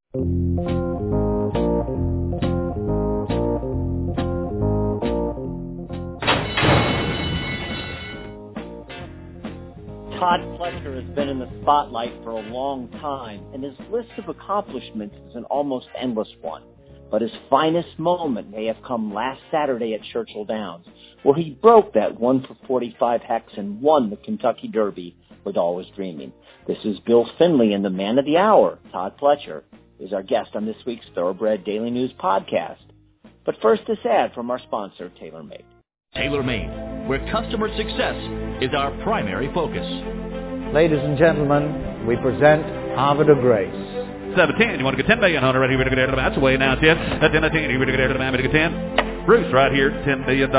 Todd Pletcher has been in the spotlight for a long time, and his list of accomplishments is an almost endless one. But his finest moment may have come last Saturday at Churchill Downs, where he broke that 1 for 45 hex and won the Kentucky Derby with Always Dreaming. This is Bill Finley, and the man of the hour, Todd Pletcher, is our guest on this week's Thoroughbred Daily News podcast. But first, this ad from our sponsor, TaylorMade. TaylorMade, where customer success is our primary focus. Ladies and gentlemen, we present Havre de Grace. 7-10, you want to get 10 million, Hunter, right here, we're going to get that's away now, 10, 10, 10, you're going to get the man, we're going to get 10. Bruce, right here, $10 million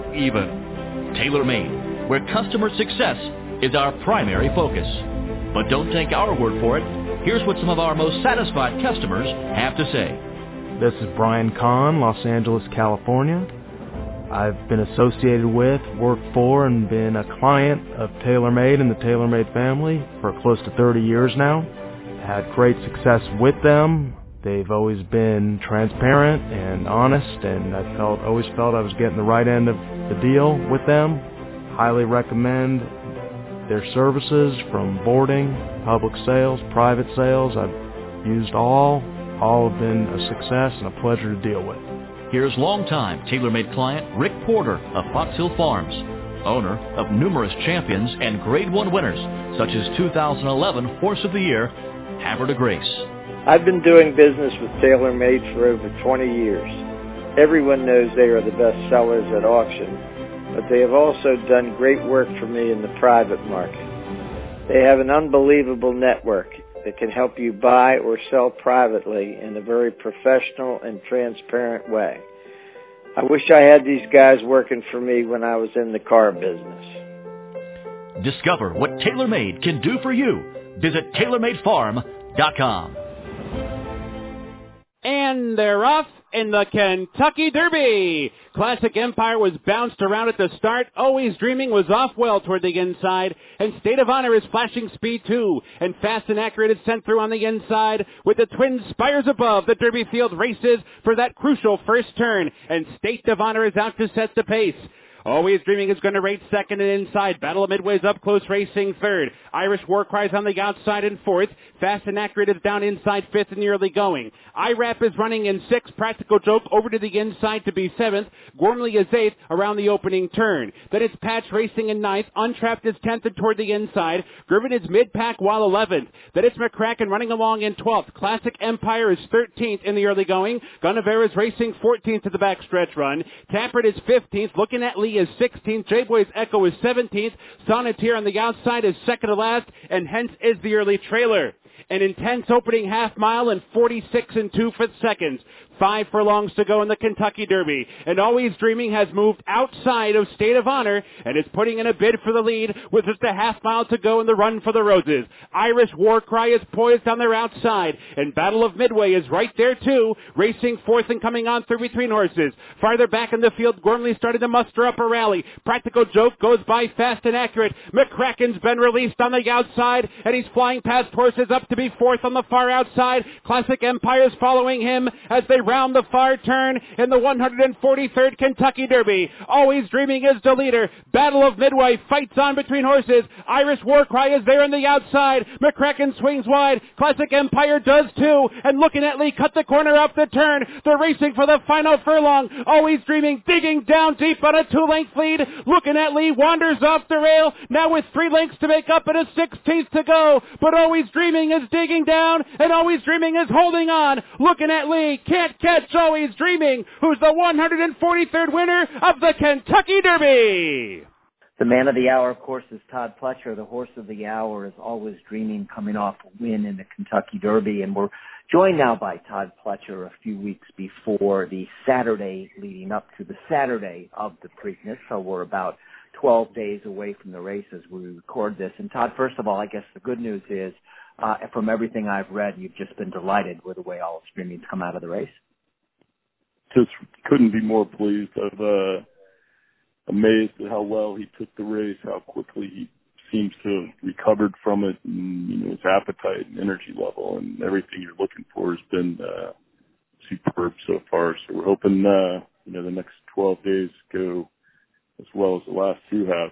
even. TaylorMade, where customer success is our primary focus. But don't take our word for it. Here's what some of our most satisfied customers have to say. This is Brian Kahn, Los Angeles, California. I've been associated with, worked for, and been a client of TaylorMade and the TaylorMade family for close to 30 years now. Had great success with them. They've always been transparent and honest, and I always felt I was getting the right end of the deal with them. Highly recommend their services from boarding, public sales, private sales. I've used all. All have been a success and a pleasure to deal with. Here's longtime TaylorMade client Rick Porter of Fox Hill Farms, owner of numerous champions and Grade 1 winners, such as 2011 Horse of the Year, Havre de Grace. I've been doing business with TaylorMade for over 20 years. Everyone knows they are the best sellers at auction, but they have also done great work for me in the private market. They have an unbelievable network that can help you buy or sell privately in a very professional and transparent way. I wish I had these guys working for me when I was in the car business. Discover what TaylorMade can do for you. Visit TaylorMadeFarm.com. And they're off in the Kentucky Derby. Classic Empire was bounced around at the start. Always Dreaming was off well toward the inside. And State of Honor is flashing speed too. And Fast and Accurate is sent through on the inside. With the twin spires above, the Derby field races for that crucial first turn. And State of Honor is out to set the pace. Always Dreaming is going to rate second and inside. Battle of Midway is up close, racing third. Irish War Cries on the outside in fourth. Fast and Accurate is down inside fifth in the early going. IRAP is running in sixth. Practical Joke over to the inside to be seventh. Gormley is eighth around the opening turn. Then it's Patch racing in ninth. Untrapped is 10th and toward the inside. Griffin is mid-pack while 11th. Then it's McCracken running along in 12th. Classic Empire is 13th in the early going. Gunnevera is racing 14th to the backstretch run. Tappert is 15th. Looking at Lee is 16th. J-Boy's Echo is 17th. Sonneteer on the outside is second to last, and hence is the early trailer. An intense opening half mile in 46 2/5 seconds. 5 furlongs to go in the Kentucky Derby. And Always Dreaming has moved outside of State of Honor and is putting in a bid for the lead with just a half mile to go in the run for the Roses. Irish War Cry is poised on their outside, and Battle of Midway is right there too, racing fourth and coming on through between horses. Farther back in the field, Gormley started to muster up a rally. Practical Joke goes by Fast and Accurate. McCracken's been released on the outside, and he's flying past horses up to be fourth on the far outside. Classic Empire's following him as they round the far turn in the 143rd Kentucky Derby. Always Dreaming is the leader. Battle of Midway fights on between horses. Irish War Cry is there on the outside. McCracken swings wide. Classic Empire does too. And Looking at Lee cut the corner up the turn. They're racing for the final furlong. Always Dreaming digging down deep on a 2-length lead. Looking at Lee wanders off the rail. Now with 3 lengths to make up and a 16th to go. But Always Dreaming is digging down, and Always Dreaming is holding on. Looking at Lee can't catch Always Dreaming, who's the 143rd winner of the Kentucky Derby. The man of the hour, of course, is Todd Pletcher. The horse of the hour is Always Dreaming, coming off a win in the Kentucky Derby. And we're joined now by Todd Pletcher a few weeks before the Saturday leading up to the Saturday of the Preakness. So we're about 12 days away from the race as we record this. And Todd, first of all, I guess the good news is, from everything I've read, you've just been delighted with the way Always Dreaming's come out of the race. Just couldn't be more pleased. I've amazed at how well he took the race, how quickly he seems to have recovered from it, and his appetite and energy level and everything you're looking for has been superb so far. So we're hoping the next 12 days go as well as the last 2 have.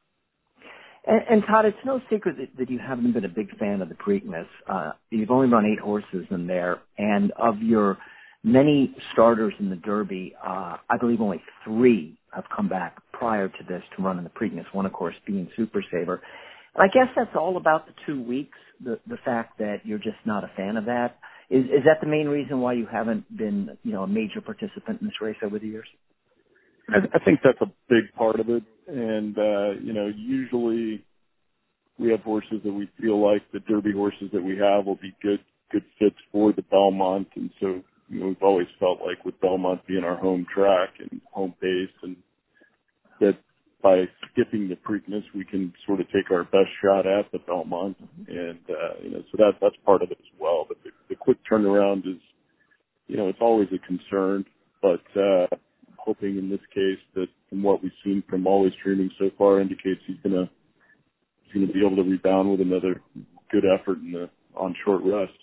And Todd, it's no secret that you haven't been a big fan of the Preakness. You've only run 8 horses in there, and of your many starters in the Derby, I believe only 3 have come back prior to this to run in the Preakness, one, of course, being Super Saver. And I guess that's all about the 2 weeks, the fact that you're just not a fan of that. Is that the main reason why you haven't been, a major participant in this race over the years? I think that's a big part of it. And, usually we have horses that we feel like the Derby horses that we have will be good fits for the Belmont. And so, we've always felt like with Belmont being our home track and home base, and that by skipping the Preakness, we can sort of take our best shot at the Belmont. And, so that's part of it as well. But the quick turnaround is, it's always a concern, but, hoping in this case that from what we've seen from Always Dreaming so far indicates he's going to be able to rebound with another good effort on short rest.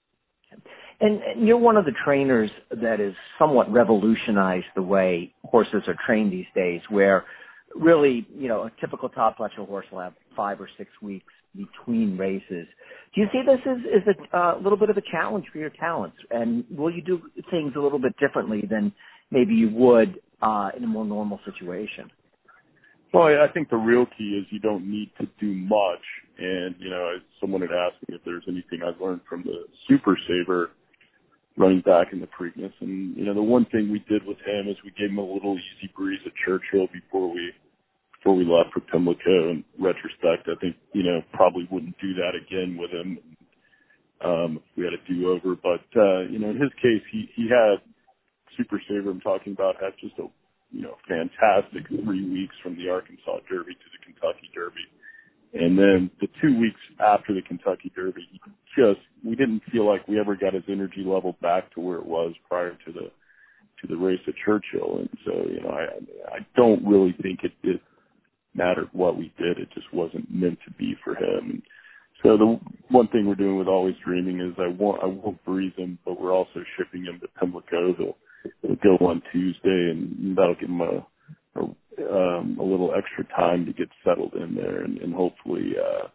And you're one of the trainers that has somewhat revolutionized the way horses are trained these days, where really, a typical top fletcher horse will have 5 or 6 weeks between races. Do you see this as a little bit of a challenge for your talents? And will you do things a little bit differently than maybe you would in a more normal situation? Well, I think the real key is you don't need to do much. And, someone had asked me if there's anything I've learned from the Super Saver running back in the Preakness. And, the one thing we did with him is we gave him a little easy breeze at Churchill before we left for Pimlico. In retrospect, I think, probably wouldn't do that again with him if we had a do-over. But, in his case, he had Super Saver I'm talking about had just a fantastic 3 weeks from the Arkansas Derby to the Kentucky Derby. And then the 2 weeks after the Kentucky Derby, we didn't feel like we ever got his energy level back to where it was prior to the race at Churchill. And so, I don't really think it mattered what we did. It just wasn't meant to be for him. And so the one thing we're doing with Always Dreaming is I won't breeze him, but we're also shipping him to Pimlico. He'll go on Tuesday, and that'll give him a little extra time to get settled in there, and hopefully,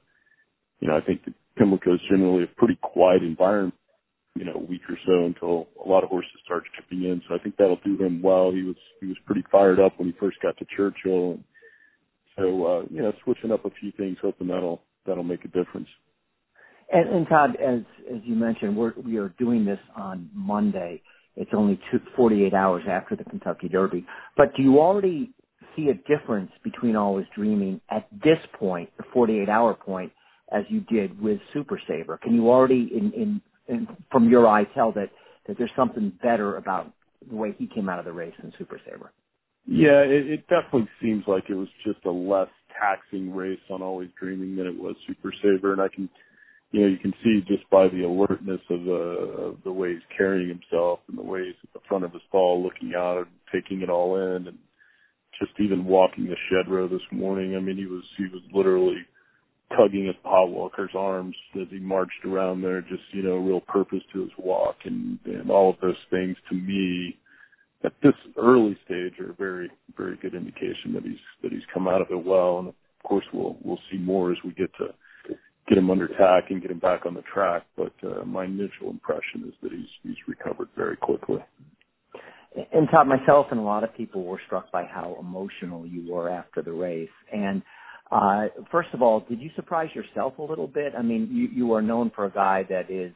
I think that Pimlico is generally a pretty quiet environment, a week or so until a lot of horses start chipping in. So I think that'll do him well. He was pretty fired up when he first got to Churchill, and so switching up a few things, hoping that'll make a difference. And Todd, as you mentioned, we are doing this on Monday. It's only 48 hours after the Kentucky Derby. But do you already see a difference between Always Dreaming at this point, the 48-hour point, as you did with Super Saver? Can you already, from your eye, tell that there's something better about the way he came out of the race than Super Saver? Yeah, it definitely seems like it was just a less taxing race on Always Dreaming than it was Super Saver, and I can. You can see just by the alertness of the way he's carrying himself and the way he's at the front of his stall looking out and taking it all in, and just even walking the shed row this morning. I mean, he was literally tugging at Paul Walker's arms as he marched around there, just, real purpose to his walk, and all of those things to me at this early stage are a very, very good indication that he's come out of it well. And of course we'll see more as we get him under tack and get him back on the track. But my initial impression is that he's recovered very quickly. And Todd, myself and a lot of people were struck by how emotional you were after the race. And first of all, did you surprise yourself a little bit? I mean, you are known for a guy that is,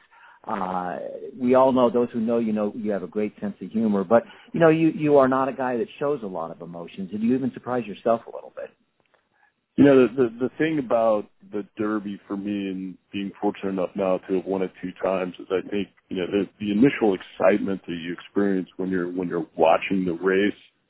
we all know, those who know you have a great sense of humor, but you are not a guy that shows a lot of emotions. Did you even surprise yourself a little bit? The thing about the Derby for me, and being fortunate enough now to have won it 2 times, is I think the initial excitement that you experience when you're watching the race.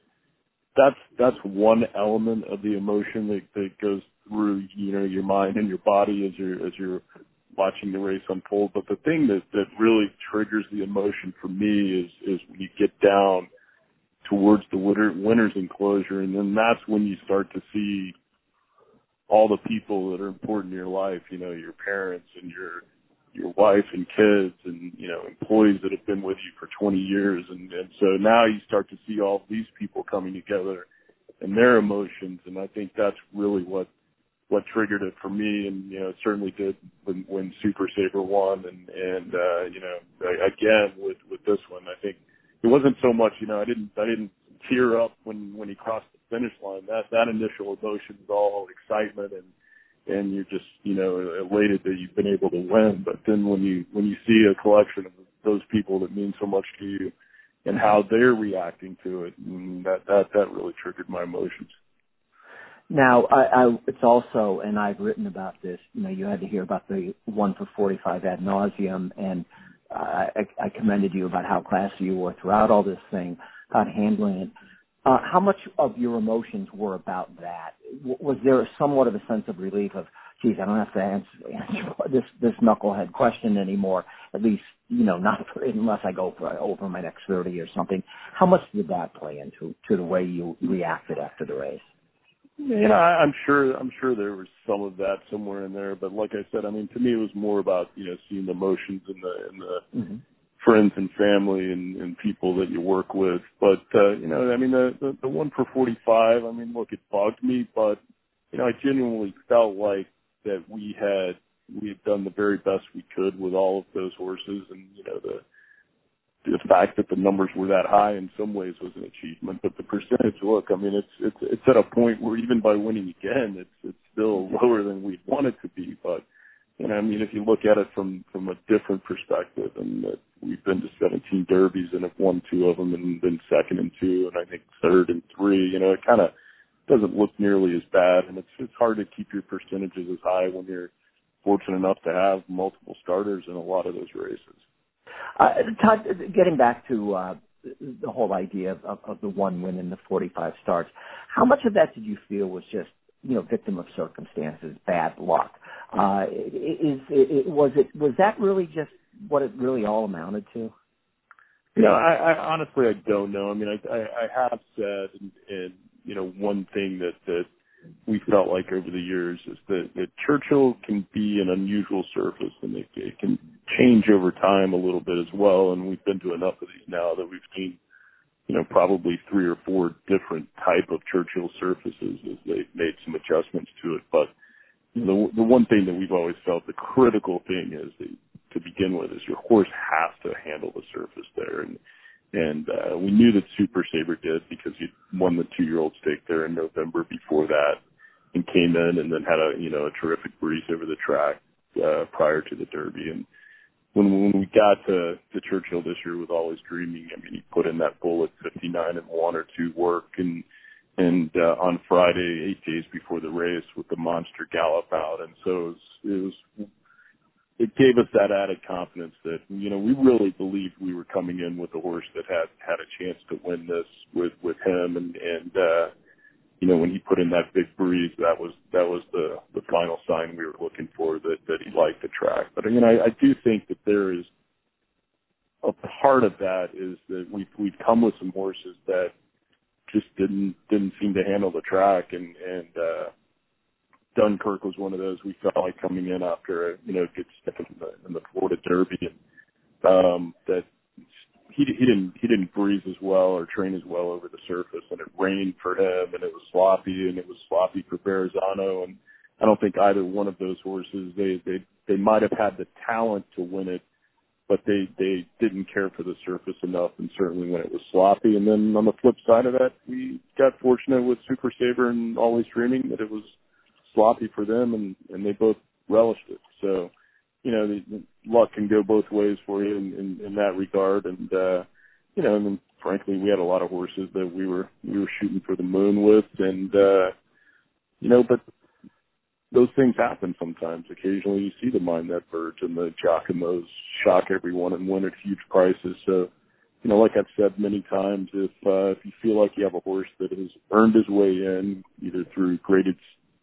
That's one element of the emotion that goes through your mind and your body as you're watching the race unfold. But the thing that really triggers the emotion for me is when you get down towards the winner's enclosure, and then that's when you start to see all the people that are important in your life, you know, your parents and your wife and kids and, you know, employees that have been with you for 20 years. And so now you start to see all these people coming together and their emotions. And I think that's really what triggered it for me. And, you know, it certainly did when Super Saver won. And you know, again, with this one, I think it wasn't so much, you know, I didn't tear up when he crossed the finish line. That initial emotion is all excitement and you're just, you know, elated that you've been able to win. But then when you see a collection of those people that mean so much to you and how they're reacting to it, that really triggered my emotions. Now, it's also, and I've written about this, you know, you had to hear about the 1 for 45 ad nauseum, and I commended you about how classy you were throughout all this thing, about handling it. How much of your emotions were about that? Was there somewhat of a sense of relief of, geez, I don't have to answer this knucklehead question anymore, at least, you know, not unless I go over my next 30 or something. How much did that play into the way you reacted after the race? You know, I'm sure there was some of that somewhere in there, but like I said, I mean, to me it was more about, you know, seeing the emotions in the mm-hmm. friends and family and people that you work with. But you know, I mean, the 1 for 45, I mean, look, it bugged me, but you know, I genuinely felt like that we had done the very best we could with all of those horses, and you know, the fact that the numbers were that high in some ways was an achievement, but the percentage, look, I mean, it's at a point where even by winning again, it's still lower than we'd want it to be. But, you know, I mean, if you look at it from a different perspective, and that we've been to 17 derbies and have won 2 of them and been second in 2 and I think third in 3, you know, it kind of doesn't look nearly as bad, and it's hard to keep your percentages as high when you're fortunate enough to have multiple starters in a lot of those races. Todd, getting back to the whole idea of the 1 win in the 45 starts, how much of that did you feel was just, you know, victim of circumstances, bad luck? Was that really just what it really all amounted to? You know, I honestly, I don't know. I mean, I have said, and you know, one thing that we felt like over the years is that Churchill can be an unusual surface, and it can change over time a little bit as well. And we've been to enough of these now that we've seen, you know, probably 3 or 4 different type of Churchill surfaces as they've made some adjustments to it. But you know, the one thing that we've always felt the critical thing is to begin with is your horse has to handle the surface there. And we knew that Super Saver did because he won the 2-year-old stake there in November before that and came in and then had a terrific breeze over the track prior to the Derby. And when we got to Churchill this year with Always Dreaming, I mean, he put in that bullet 59 and 1 or 2 work and on Friday, 8 days before the race with the monster gallop out. And so it gave us that added confidence that, you know, we really believed we were coming in with a horse that had a chance to win this with him. And you know, when he put in that big breeze, that was the final sign we were looking for that he liked the track. But, you know, I do think that there is a part of that is that we've come with some horses that just didn't seem to handle the track, and Dunkirk was one of those we felt like coming in after a good step in the Florida Derby, and that he didn't breeze as well or train as well over the surface, and it rained for him, and it was sloppy, and it was sloppy for Verrazano, and I don't think either one of those horses they might have had the talent to win it, but they didn't care for the surface enough, and certainly when it was sloppy. And then on the flip side of that, we got fortunate with Super Saver and Always Dreaming that it was sloppy for them, and they both relished it. So, you know, the luck can go both ways for you in that regard. And you know, and then frankly, we had a lot of horses that we were shooting for the moon with, and you know, but those things happen sometimes. Occasionally, you see the Mind That Birds and the Giacomos shock everyone and win at huge prices. So, you know, like I've said many times, if you feel like you have a horse that has earned his way in, either through graded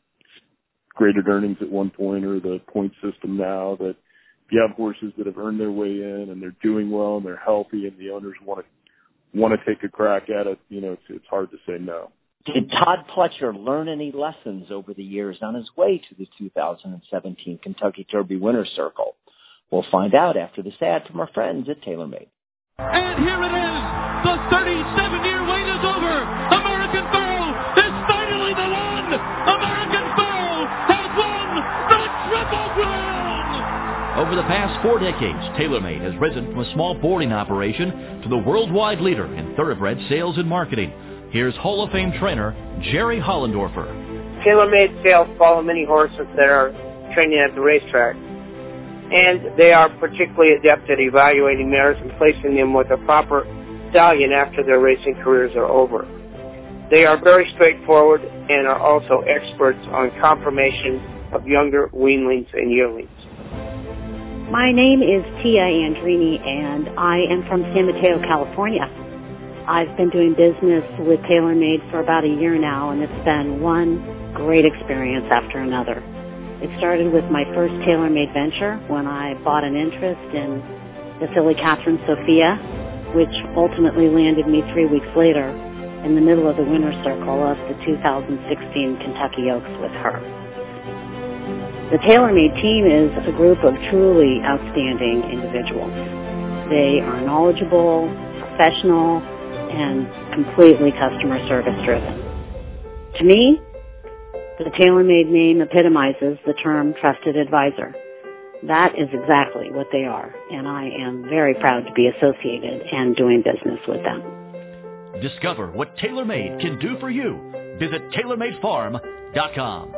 earnings at one point or the point system now, that if you have horses that have earned their way in and they're doing well and they're healthy and the owners want to take a crack at it, you know, it's hard to say no. Did Todd Pletcher learn any lessons over the years on his way to the 2017 Kentucky Derby Winner's Circle? We'll find out after this ad from our friends at TaylorMade. And here it is. The 37-year wait is over. American Pharoah is finally the one. American Pharoah has won the Triple Crown. Over the past 4 decades, TaylorMade has risen from a small boarding operation to the worldwide leader in thoroughbred sales and marketing. Here's Hall of Fame trainer Jerry Hollendorfer. TaylorMade sales follow many horses that are training at the racetrack. And they are particularly adept at evaluating mares and placing them with a proper stallion after their racing careers are over. They are very straightforward and are also experts on confirmation of younger weanlings and yearlings. My name is Tia Andrini, and I am from San Mateo, California. I've been doing business with TaylorMade for about a year now, and it's been one great experience after another. It started with my first TaylorMade venture when I bought an interest in the filly Catherine Sophia, which ultimately landed me 3 weeks later in the middle of the winner's circle of the 2016 Kentucky Oaks with her. The TaylorMade team is a group of truly outstanding individuals. They are knowledgeable, professional, and completely customer service driven. To me, the TaylorMade name epitomizes the term trusted advisor. That is exactly what they are, and I am very proud to be associated and doing business with them. Discover what TaylorMade can do for you. Visit TaylorMadeFarm.com.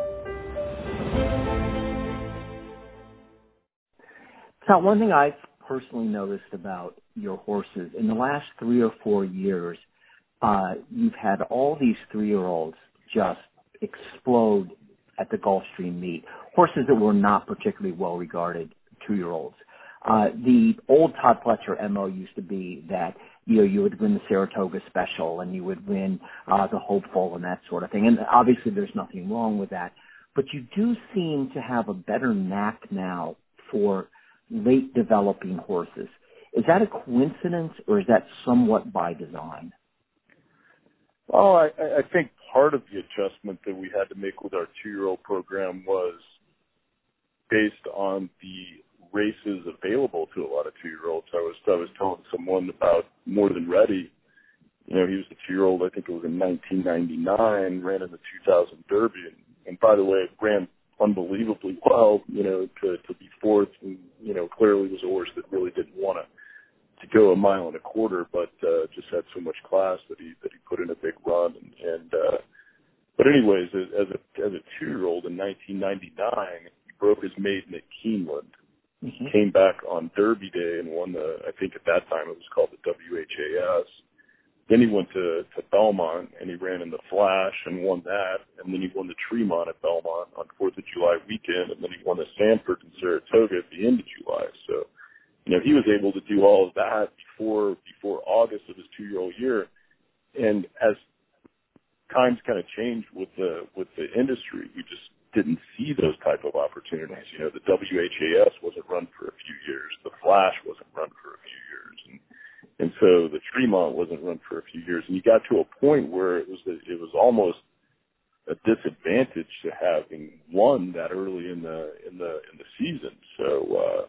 Now, one thing I've personally noticed about your horses, in the last 3 or 4 years, you've had all these 3-year-olds just explode at the Gulfstream meet. Horses that were not particularly well-regarded 2-year-olds. The old Todd Pletcher MO used to be that, you would win the Saratoga Special and you would win the Hopeful and that sort of thing. And obviously there's nothing wrong with that. But you do seem to have a better knack now for late developing horses. Is that a coincidence or is that somewhat by design? Well, I think part of the adjustment that we had to make with our 2-year-old program was based on the races available to a lot of 2-year-olds. I was telling someone about More Than Ready. He was a 2-year-old, I think it was in 1999, ran in the 2000 Derby. And by the way, it ran unbelievably well, to be fourth. And, clearly was a horse that really didn't want to go a mile and a quarter, but just had so much class that he put in a big run. But anyways, as a 2-year-old in 1999, he broke his maiden at Keeneland. Mm-hmm. Came back on Derby Day and won I think at that time it was called the WHAS. Then he went to Belmont and he ran in the Flash and won that. And then he won the Tremont at Belmont on 4th of July weekend. And then he won the Sanford and Saratoga at the end of July. So, he was able to do all of that before August of his 2-year-old year. And as times kind of changed with the industry, we just didn't see those type of opportunities. The WHAS wasn't run for a few years. The Flash wasn't run for a few years. And so the Tremont wasn't run for a few years. And you got to a point where it was almost a disadvantage to having won that early in the season. So,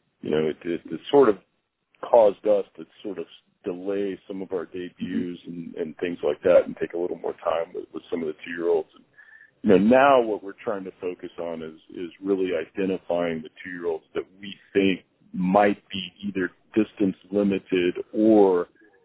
it sort of caused us to sort of delay some of our debuts and things like that and take a little more time with some of the 2-year-olds. And, now what we're trying to focus on is really identifying the 2-year-olds that we think might be either distance limited or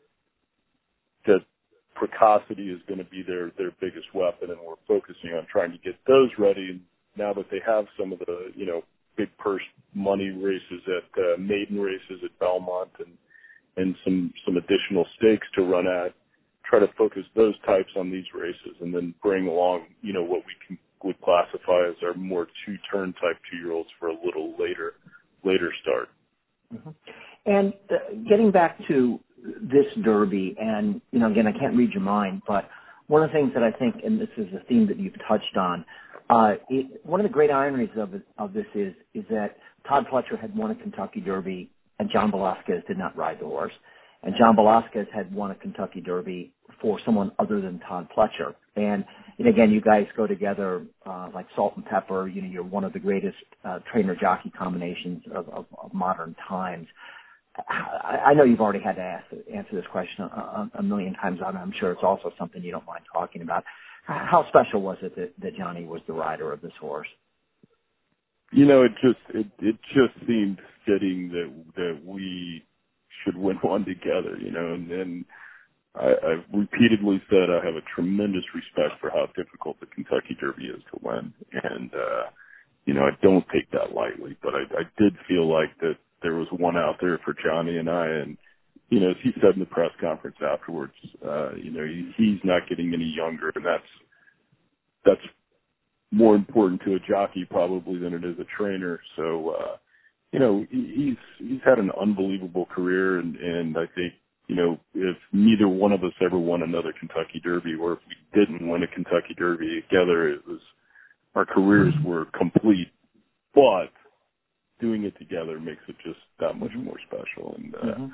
that precocity is going to be their biggest weapon, and we're focusing on trying to get those ready. And now that they have some of the, big purse money races at maiden races at Belmont and some additional stakes to run at, try to focus those types on these races and then bring along, what we would classify as our more 2-turn type 2-year-olds for a little later start. Mm-hmm. And getting back to this Derby, and, again, I can't read your mind, but one of the things that I think, and this is a theme that you've touched on, one of the great ironies of this is that Todd Pletcher had won a Kentucky Derby and John Velasquez did not ride the horse. And John Velazquez had won a Kentucky Derby for someone other than Todd Pletcher. And again, you guys go together like salt and pepper. You're one of the greatest trainer-jockey combinations of modern times. I know you've already had to answer this question a million times. I'm sure it's also something you don't mind talking about. How special was it that Johnny was the rider of this horse? It just seemed fitting that we should win one together, and I've repeatedly said I have a tremendous respect for how difficult the Kentucky Derby is to win. And, I don't take that lightly, but I did feel like that there was one out there for Johnny and I. And, as he said in the press conference afterwards, he's not getting any younger, and that's more important to a jockey probably than it is a trainer. So, he's had an unbelievable career, and I think, if neither one of us ever won another Kentucky Derby, or if we didn't win a Kentucky Derby together, our careers were complete. But doing it together makes it just that much more special. And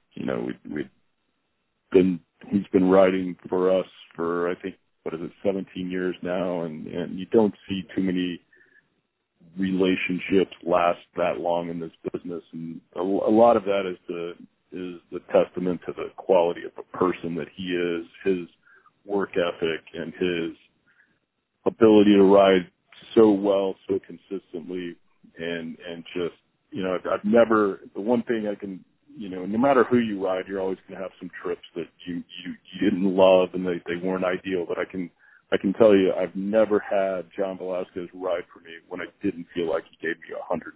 he's been riding for us for, I think, 17 years now, and you don't see too many relationships last that long in this business, and a lot of that is the testament to the quality of the person that he is, his work ethic, and his ability to ride so well, so consistently, and just, I've never, the one thing I can, no matter who you ride, you're always going to have some trips that you didn't love and they weren't ideal, but I can tell you I've never had John Velazquez ride for me when I didn't feel like he gave me 110%.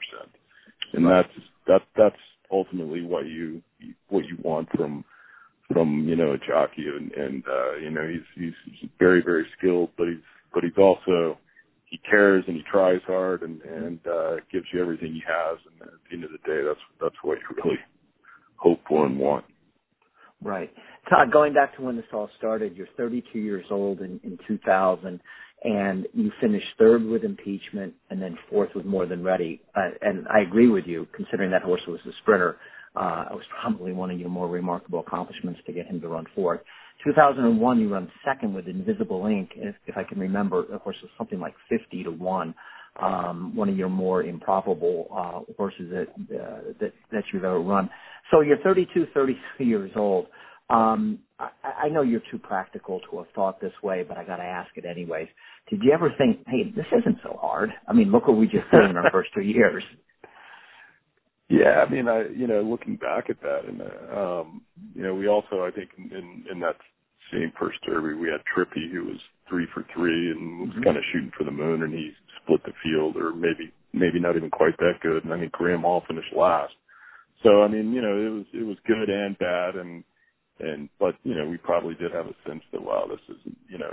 And that's ultimately what you want from a jockey, and he's very, very skilled, but he's also, he cares and he tries hard and gives you everything he has, and at the end of the day that's what you really hope for and want. Right. Todd, going back to when this all started, you're 32 years old in 2000, and you finished third with Impeachment and then fourth with More Than Ready. And I agree with you, considering that horse was a sprinter. It was probably one of your more remarkable accomplishments to get him to run fourth. 2001, you run second with Invisible Ink. If I can remember, of course, it was something like 50-1. One of your more improbable horses that you've ever run. So you're 32, 33 years old. I know you're too practical to have thought this way, but I got to ask it anyways. Did you ever think, hey, this isn't so hard? I mean, look what we just did in our first 2 years. Yeah, I mean, looking back at that, and we also, I think, in that same first Derby, we had Trippy, who was 3 for 3 and was kind of shooting for the moon, and he split the field, or maybe not even quite that good. And I think Graham Hall finished last. So I mean, it was good and bad, but we probably did have a sense that, wow, this isn't,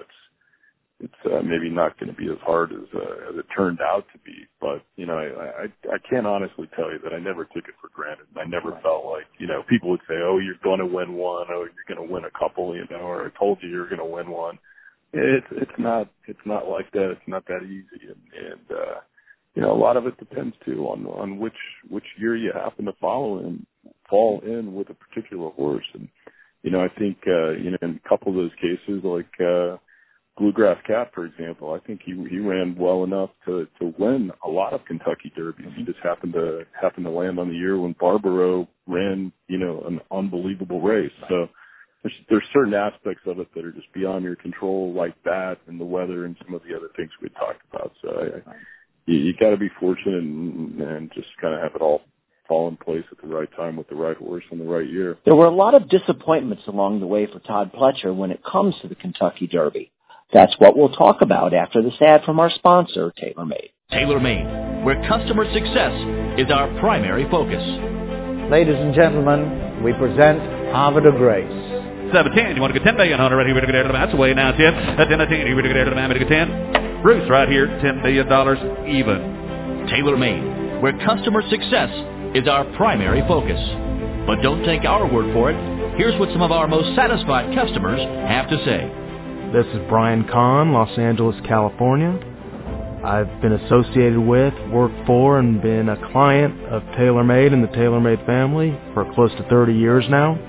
it's maybe not going to be as hard as it turned out to be. But I can't honestly tell you that I never took it for granted. I never felt like, people would say, oh, you're going to win one, oh, you're going to win a couple, or I told you you're going to win one. It's not like that. It's not that easy, and a lot of it depends too on which year you happen to fall in with a particular horse. And I think in a couple of those cases, like Bluegrass Cat, for example, I think he ran well enough to win a lot of Kentucky Derbies. He just happened to land on the year when Barbaro ran an unbelievable race. So there's certain aspects of it that are just beyond your control, like that and the weather and some of the other things we talked about. So you got to be fortunate and just kind of have it all fall in place at the right time with the right horse and the right year. There were a lot of disappointments along the way for Todd Pletcher when it comes to the Kentucky Derby. That's what we'll talk about after this ad from our sponsor, TaylorMade. TaylorMade, where customer success is our primary focus. Ladies and gentlemen, we present Havre de Grace. 7-10, you want to get 10 million on it right here, we're going to get that's away now, 10. At 10, you're going to get man, 10. Bruce right here, $10 million even. TaylorMade, where customer success is our primary focus. But don't take our word for it. Here's what some of our most satisfied customers have to say. This is Brian Kahn, Los Angeles, California. I've been associated with, worked for, and been a client of TaylorMade and the TaylorMade family for close to 30 years now.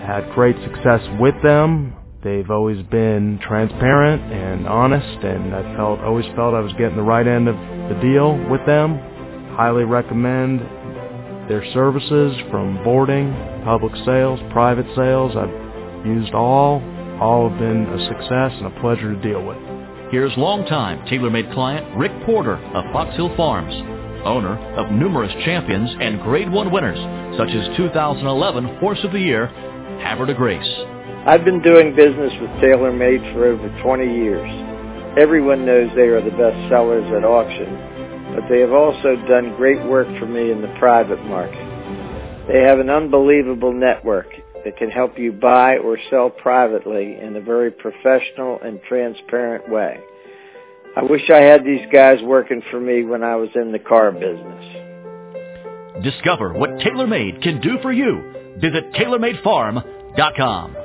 had great success with them. They've always been transparent and honest, and I always felt I was getting the right end of the deal with them. Highly recommend their services from boarding, public sales, private sales. I've used all. All have been a success and a pleasure to deal with. Here's longtime TaylorMade client Rick Porter of Fox Hill Farms, owner of numerous champions and Grade 1 winners, such as 2011 Horse of the Year, Havre de Grace. I've been doing business with TaylorMade for over 20 years. Everyone knows they are the best sellers at auction, but they have also done great work for me in the private market. They have an unbelievable network that can help you buy or sell privately in a very professional and transparent way. I wish I had these guys working for me when I was in the car business. Discover what TaylorMade can do for you. Visit TaylorMadeFarm.com.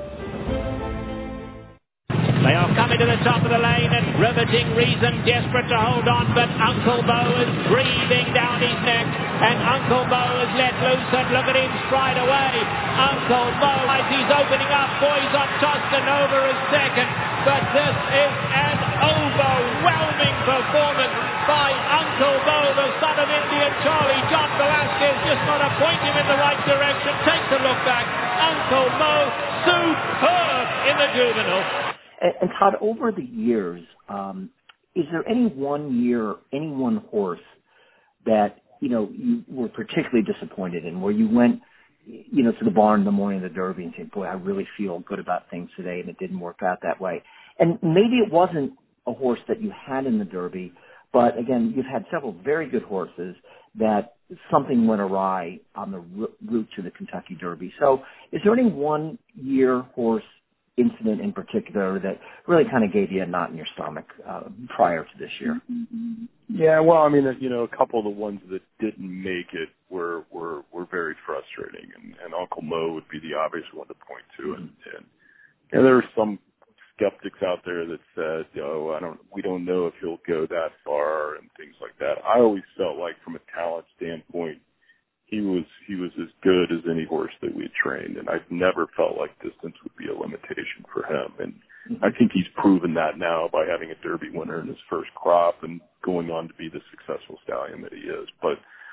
They are coming to the top of the lane and riveting Reason desperate to hold on, but Uncle Mo is breathing down his neck and Uncle Mo is let loose and look at him stride away. Uncle Mo, as he's opening up, boys on Toscanova is second, but this is an overwhelming performance by Uncle Mo, the son of Indian Charlie. John Velasquez just got to point him in the right direction, takes a look back. Uncle Mo, superb in the juvenile. And Todd, over the years, is there any one year, any one horse that, you were particularly disappointed in, where you went, to the barn in the morning of the Derby and said, boy, I really feel good about things today, and it didn't work out that way? And maybe it wasn't a horse that you had in the Derby, but again, you've had several very good horses that something went awry on the route to the Kentucky Derby. So is there any one year horse incident in particular that really kind of gave you a knot in your stomach prior to this year? Yeah, well, I mean, a couple of the ones that didn't make it were very frustrating, and Uncle Mo would be the obvious one to point to. And there are some skeptics out there that said, we don't know if he'll go that far and things like that. I always felt like, from a talent standpoint, he was as good as any horse that we had trained, and I've never felt like distance would be a limitation for him. And I think he's proven that now by having a Derby winner in his first crop and going on to be the successful stallion that he is. But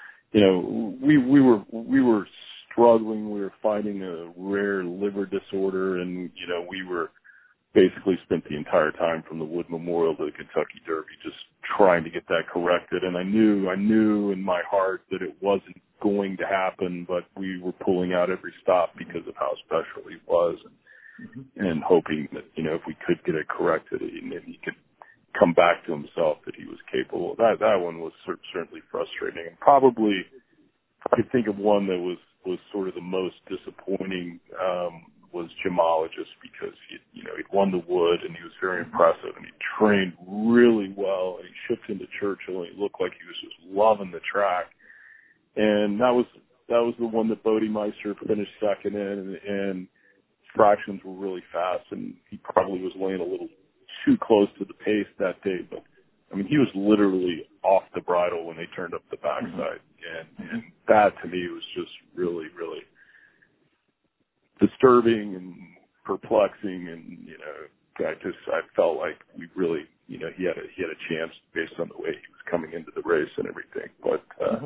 we were struggling. We were fighting a rare liver disorder, and we were basically spent the entire time from the Wood Memorial to the Kentucky Derby just trying to get that corrected. And I knew in my heart that it wasn't going to happen, but we were pulling out every stop because of how special he was, and hoping that, if we could get it corrected and he could come back to himself, that he was capable. That one was certainly frustrating. And probably, if I could think of one that was sort of the most disappointing, was Gemologist, because he'd won the Wood and he was very impressive and he trained really well and he shipped into Churchill and he looked like he was just loving the track. And that was the one that Bodie Meister finished second in, and fractions were really fast, and he probably was laying a little too close to the pace that day. But I mean, he was literally off the bridle when they turned up the backside, and that to me was just really, really disturbing and perplexing. And I felt like we really, he had a chance based on the way he was coming into the race and everything, but.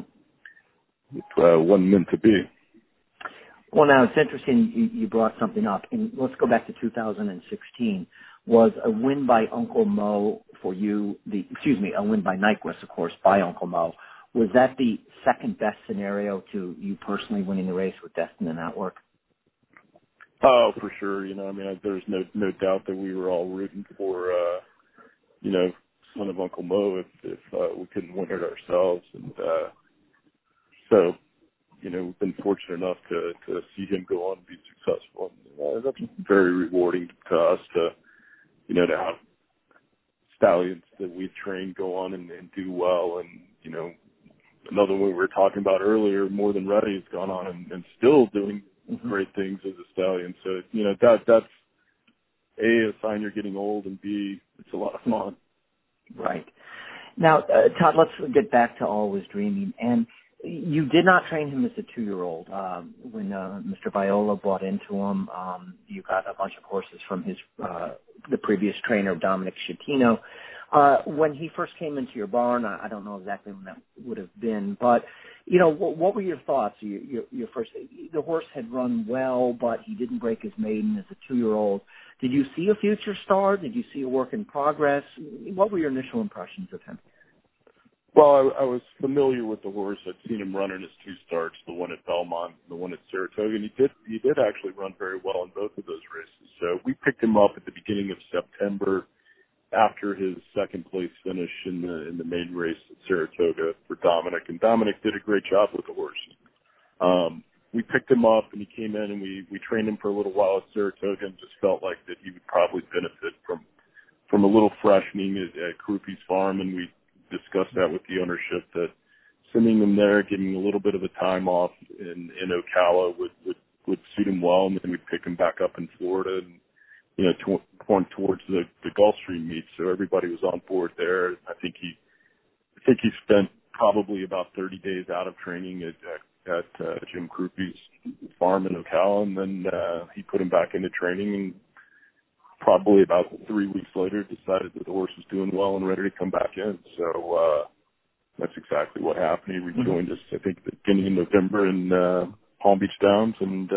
It wasn't meant to be. Well, now it's interesting you brought something up, and let's go back to 2016. Was a win by Uncle Mo for you? A win by Nyquist, of course, by Uncle Mo. Was that the second best scenario to you personally winning the race with Destin and Outwork? Oh, for sure. There's no doubt that we were all rooting for, son of Uncle Mo if we couldn't win it ourselves, and. So, we've been fortunate enough to see him go on and be successful. And, that's very rewarding to us to have stallions that we've trained go on and do well. And, another one we were talking about earlier, More Than Ready, has gone on and still doing great things as a stallion. So, that's A, a sign you're getting old, and B, it's a lot of fun. Right. Now, Todd, let's get back to Always Dreaming. And You did not train him as a 2-year-old. When Mr. Viola bought into him, you got a bunch of horses from his the previous trainer, Dominic Schettino. When he first came into your barn, I don't know exactly when that would have been, but what were your thoughts? Your first, the horse had run well, but he didn't break his maiden as a 2-year-old. Did you see a future star? Did you see a work in progress? What were your initial impressions of him? Well, I was familiar with the horse. I'd seen him run in his 2 starts, the one at Belmont, the one at Saratoga, and he did actually run very well in both of those races. So we picked him up at the beginning of September after his second place finish in the main race at Saratoga for Dominic, and Dominic did a great job with the horse. We picked him up and he came in and we trained him for a little while at Saratoga and just felt like that he would probably benefit from a little freshening at Kruppe's farm, and we discussed that with the ownership that sending him there, giving him a little bit of a time off in Ocala would suit him well, and then we'd pick him back up in Florida and point towards the Gulfstream meet. So everybody was on board there. I think he spent probably about 30 days out of training at Jim Kruppe's farm in Ocala, and then he put him back into training, and probably about 3 weeks later decided that the horse was doing well and ready to come back in. So that's exactly what happened. He rejoined us, I think, at the beginning of November in Palm Beach Downs, and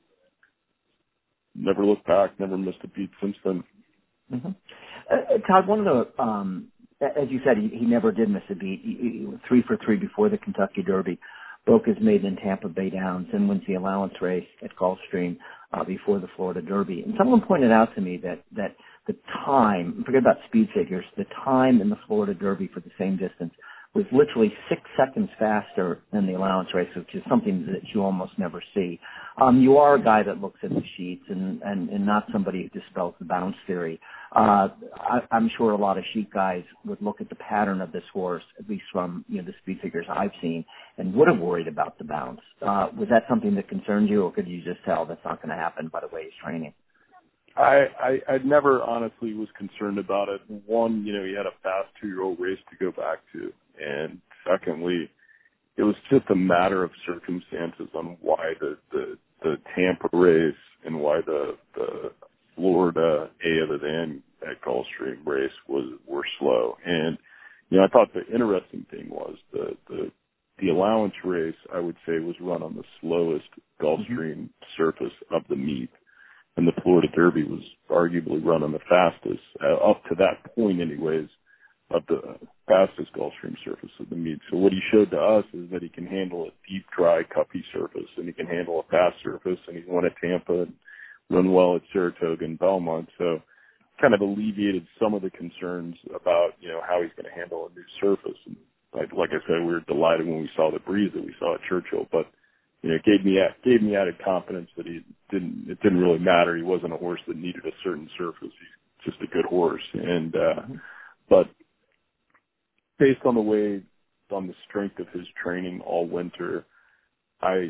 never looked back, never missed a beat since then. Todd, one of the, as you said, he never did miss a beat. He was 3 for 3 before the Kentucky Derby, broke his maiden in Tampa Bay Downs, and wins the allowance race at Gulfstream before the Florida Derby. And someone pointed out to me that the time, forget about speed figures, the time in the Florida Derby for the same distance was literally 6 seconds faster than the allowance race, which is something that you almost never see. You are a guy that looks at the sheets and not somebody who dispels the bounce theory. I'm sure a lot of sheet guys would look at the pattern of this horse, at least from the speed figures I've seen, and would have worried about the bounce. Was that something that concerned you, or could you just tell that's not going to happen by the way he's training? I never honestly was concerned about it. One, he had a fast 2-year-old race to go back to. And secondly, it was just a matter of circumstances on why the Tampa race and why the Florida A other than at Gulfstream race were slow. And, I thought the interesting thing was the allowance race, I would say, was run on the slowest Gulfstream surface of the meet. And the Florida Derby was arguably run on the fastest, up to that point anyways, of the fastest Gulfstream surface of the meet. So what he showed to us is that he can handle a deep, dry, cuppy surface, and he can handle a fast surface, and he's won at Tampa and run well at Saratoga and Belmont. So kind of alleviated some of the concerns about, how he's going to handle a new surface. And like I said, we were delighted when we saw the breeze that we saw at Churchill, but it gave me added confidence that it didn't really matter. He wasn't a horse that needed a certain surface. He's just a good horse. And, but based on the strength of his training all winter, I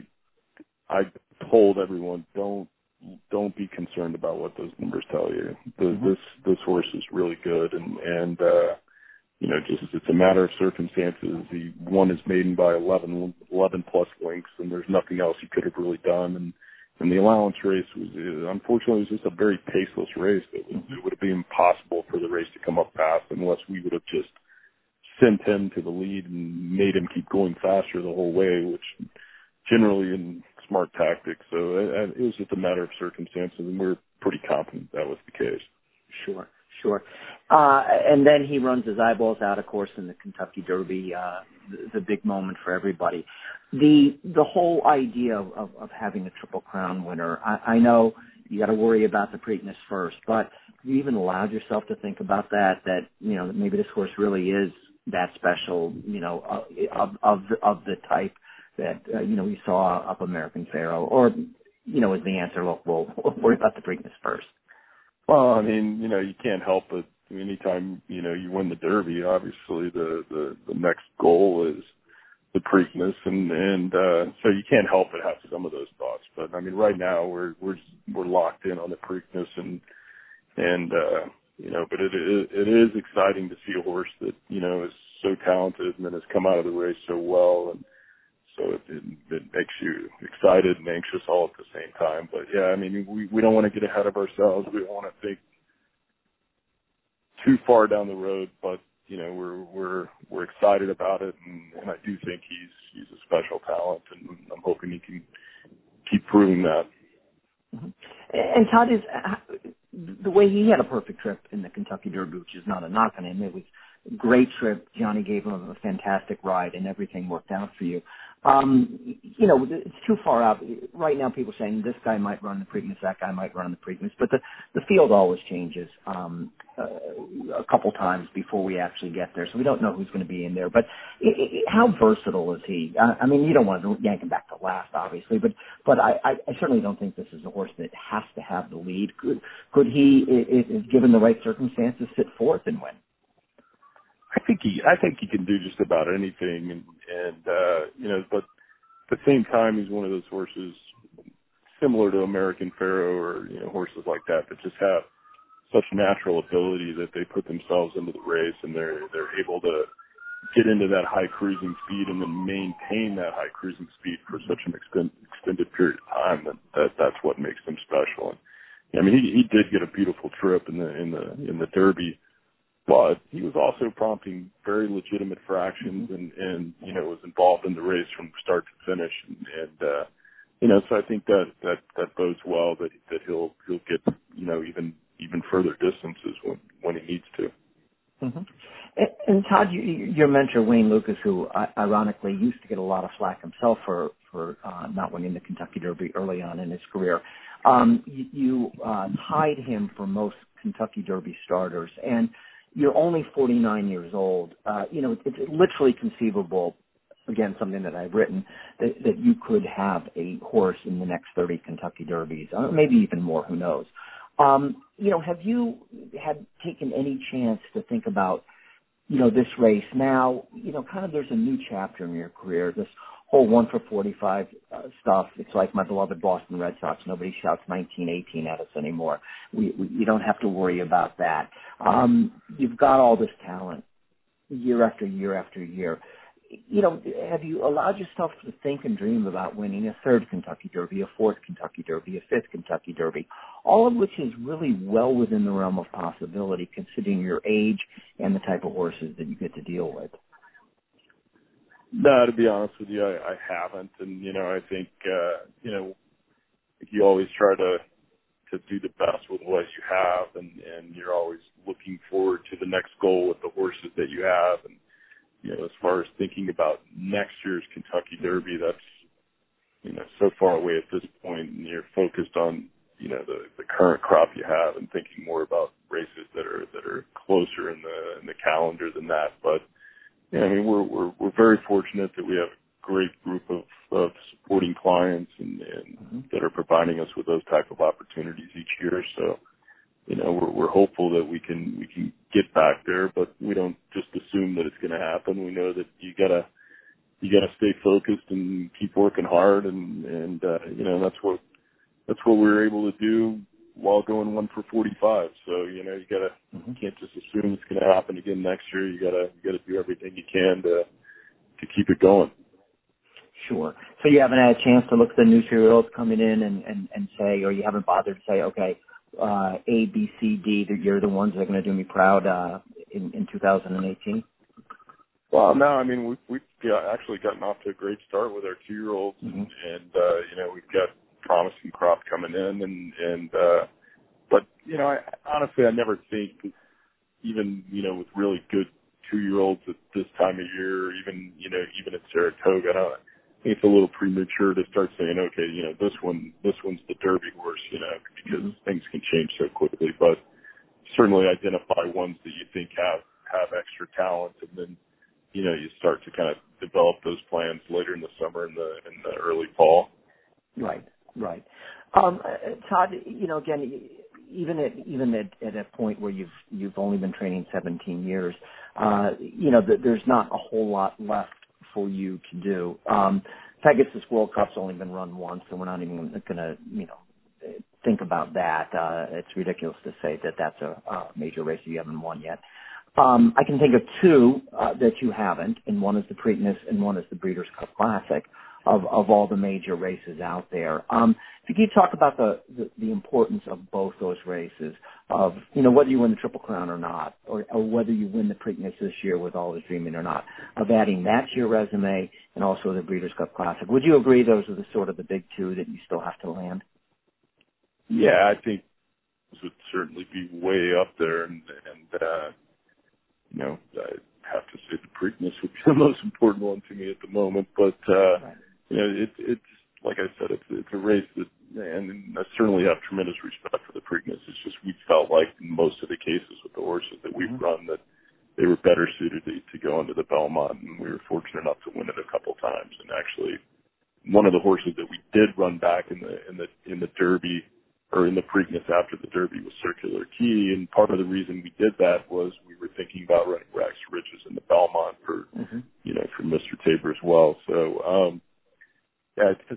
told everyone, don't be concerned about what those numbers tell you. This horse is really good. And it's a matter of circumstances. He won his maiden by 11 plus lengths, and there's nothing else he could have really done. And the allowance race was, unfortunately, it was just a very paceless race. It would have been impossible for the race to come up fast unless we would have just sent him to the lead and made him keep going faster the whole way, which generally in smart tactics. So it was just a matter of circumstances, and we're pretty confident that was the case. Sure. And then he runs his eyeballs out, of course, in the Kentucky Derby, the big moment for everybody. The whole idea of having a Triple Crown winner, I know you got to worry about the Preakness first, but you even allowed yourself to think about that maybe this horse really is that special, of the type that, we saw up American Pharoah, or, is the answer, look, we'll worry about the Preakness first. Well, you can't help it. Anytime, you win the Derby, obviously the next goal is the Preakness, and so you can't help but have some of those thoughts. But right now we're locked in on the Preakness, and but it is exciting to see a horse that is so talented and then has come out of the race so well and So it makes you excited and anxious all at the same time. But yeah, I mean, we don't want to get ahead of ourselves. We don't want to think too far down the road, but you know, we're excited about it, and I do think he's a special talent, and I'm hoping he can keep proving that. Mm-hmm. And Todd, is the way he had a perfect trip in the Kentucky Derby, which is not a knock on him. It was a great trip. Johnny gave him a fantastic ride, and everything worked out for you. You know, it's too far out. Right now, people are saying this guy might run the Preakness, that guy might run the Preakness, but the field always changes a couple times before we actually get there, so we don't know who's going to be in there. But how versatile is he? I mean, you don't want to yank him back to last, obviously, but I certainly don't think this is a horse that has to have the lead. Could he, if given the right circumstances, sit fourth and win? I think he can do just about anything, and you know, but at the same time, he's one of those horses similar to American Pharoah or, you know, horses like that just have such natural ability that they put themselves into the race, and they're able to get into that high cruising speed and then maintain that high cruising speed for such an extended period of time that's what makes them special. And I mean, he did get a beautiful trip in the Derby, but he was also prompting very legitimate fractions and you know, was involved in the race from start to finish, and you know, so I think that bodes well that he'll get, you know, even further distances when he needs to. Mm-hmm. And Todd, your mentor Wayne Lukas, who ironically used to get a lot of flack himself for not winning the Kentucky Derby early on in his career, you tied him for most Kentucky Derby starters, and you're only 49 years old. You know, it's literally conceivable, again, something that I've written, that you could have a horse in the next 30 Kentucky Derbies, maybe even more, who knows. You know, have you taken any chance to think about, you know, this race now? You know, kind of there's a new chapter in your career, this whole 1 for 45 stuff. It's like my beloved Boston Red Sox. Nobody shouts 1918 at us anymore. You don't have to worry about that. You've got all this talent year after year after year. You know, have you allowed yourself to think and dream about winning a third Kentucky Derby, a fourth Kentucky Derby, a fifth Kentucky Derby, all of which is really well within the realm of possibility considering your age and the type of horses that you get to deal with? No, to be honest with you, I haven't. And, you know, I think, you know, you always try to do the best with what you have, and you're always looking forward to the next goal with the horses that you have. And, you know, as far as thinking about next year's Kentucky Derby, that's, you know, so far away at this point, and you're focused on, you know, the current crop you have and thinking more about races that are closer in the calendar than that. But, yeah, I mean, we're very fortunate that we have a great group of supporting clients and that are providing us with those type of opportunities each year. So, you know, we're hopeful that we can get back there, but we don't just assume that it's going to happen. We know that you gotta stay focused and keep working hard, and you know, that's what we were able to do while going 1 for 45. So, you know, you can't just assume it's going to happen again next year. You gotta do everything you can to keep it going. Sure. So you haven't had a chance to look at the new serials coming in and say, or you haven't bothered to say, okay, A, B, C, D, that you're the ones that are going to do me proud in 2018? Well, no, I mean, we've actually gotten off to a great start with our 2-year-olds, and you know, we've got promising crop coming in, but you know, honestly, I never think, even, you know, with really good 2-year-olds at this time of year, even at Saratoga, I think it's a little premature to start saying, okay, you know, this one's the Derby horse, you know, because things can change so quickly. But certainly identify ones that you think have extra talent, and then, you know, you start to kind of develop those plans later in the summer and in the early fall. Right. Todd, you know, again, even at a point where you've only been training 17 years, you know, there's not a whole lot left for you to do. Pegasus World Cup's only been run once, so we're not even going to, you know, think about that. It's ridiculous to say that that's a major race you haven't won yet. I can think of two that you haven't, and one is the Preakness and one is the Breeders' Cup Classic of all the major races out there. If you could talk about the importance of both those races, of whether you win the Triple Crown or not, or whether you win the Preakness this year with All Is Dreaming or not, of adding that to your resume and also the Breeders' Cup Classic. Would you agree those are the sort of the big two that you still have to land? Yeah, I think those would certainly be way up there, and I have to say the Preakness would be the most important one to me at the moment. But Right. It's like I said, it's a race that, and I certainly have tremendous respect for the Preakness. It's just we felt like in most of the cases with the horses that we've run that they were better suited to go into the Belmont, and we were fortunate enough to win it a couple times. And actually, one of the horses that we did run back in the Derby, or in the Preakness after the Derby, was Circular Key, and part of the reason we did that was we were thinking about running Rags to Riches in the Belmont for for Mr. Tabor as well. So it's just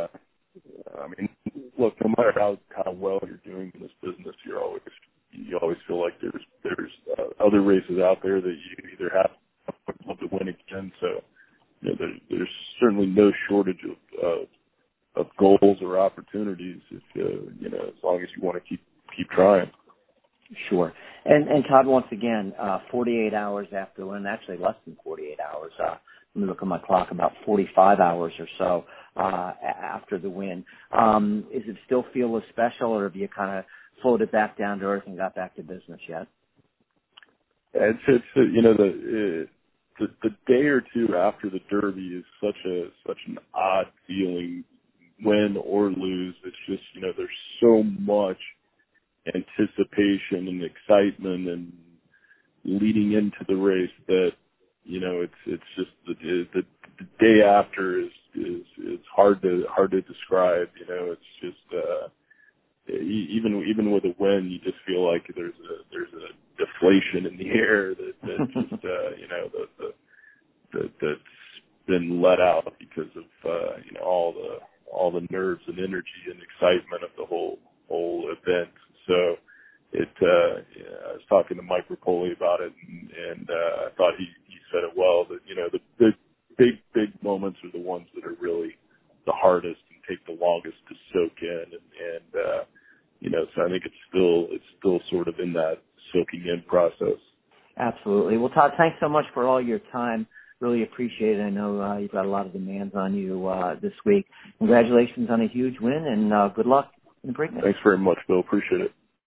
look, no matter how well you're doing in this business, you always feel like there's other races out there that you either have to love to win again. So there's certainly no shortage of goals or opportunities if as long as you want to keep trying. Sure. And Todd, once again, 48 hours after the win, actually less than 48 hours. Let me look at my clock, about 45 hours or so after the win. Is it still feel as special, or have you kind of floated back down to earth and got back to business yet? It's the day or two after the Derby is such an odd feeling, win or lose. It's just there's so much anticipation and excitement and leading into the race that it's just the day after is hard to describe. It's just even with a win, you just feel like there's a deflation in the air that just that's been let out because of all the nerves and energy and excitement of the whole event. So I was talking to Mike Rapoli about it, and I thought he said it well, that the big moments are the ones that are really the hardest and take the longest to soak in, and so I think it's still sort of in that soaking in process. Absolutely. Well, Todd, thanks so much for all your time. Really appreciate it. I know you've got a lot of demands on you this week. Congratulations on a huge win, and good luck in the Preakness. Thanks very much, Bill. Appreciate it.